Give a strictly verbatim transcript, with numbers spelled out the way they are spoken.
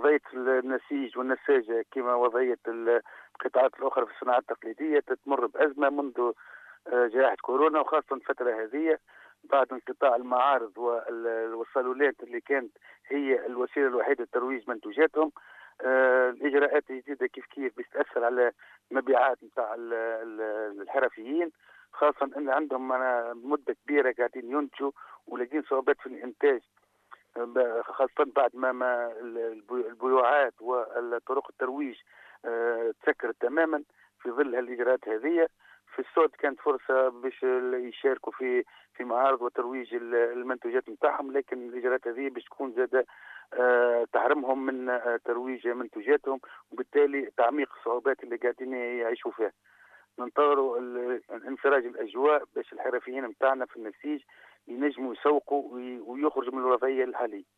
وضعية النسيج والنساجة كما وضعية القطاعات الأخرى في الصناعات التقليدية تتمر بأزمة منذ آه، جائحة كورونا، وخاصة الفترة هذه بعد انقطاع المعارض وال- والصالونات اللي كانت هي الوسيلة الوحيدة لترويج منتوجاتهم. آه، الإجراءات الجديدة كيف كيف باش تأثر على المبيعات نتاع ال- ال- الحرفيين، خاصة أن عندهم أنا مدة كبيرة قاعدين ينتجوا ولاقين صعوبات في الإنتاج، ب- خاصة بعد ما ما البي- البيوعات وطرق الترويج آه، تسكرت تماما في ظل هالإجراءات هذه. في السود كانت فرصة باش ال- يشاركوا في في معارض وترويج ال- المنتوجات نتاعهم، لكن الإجراءات هذه باش تكون زادة آه، تحرمهم من آه، ترويج منتوجاتهم، وبالتالي تعميق الصعوبات اللي قاعدين يعيشوا فيها. ننتظروا ال- انفراج الأجواء باش الحرفيين نتاعنا في النسيج ينجموا يسوقوا وي- ويخرجوا من الوضعية الحالية.